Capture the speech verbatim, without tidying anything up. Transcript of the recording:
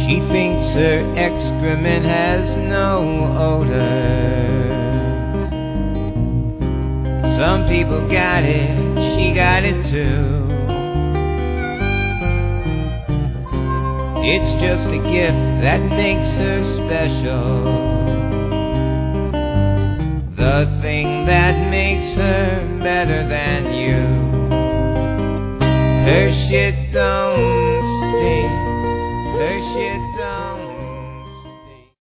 She thinks her excrement has no odor. Some people got it, she got it too. It's just a gift that makes her special. The thing that makes her better than you. Her shit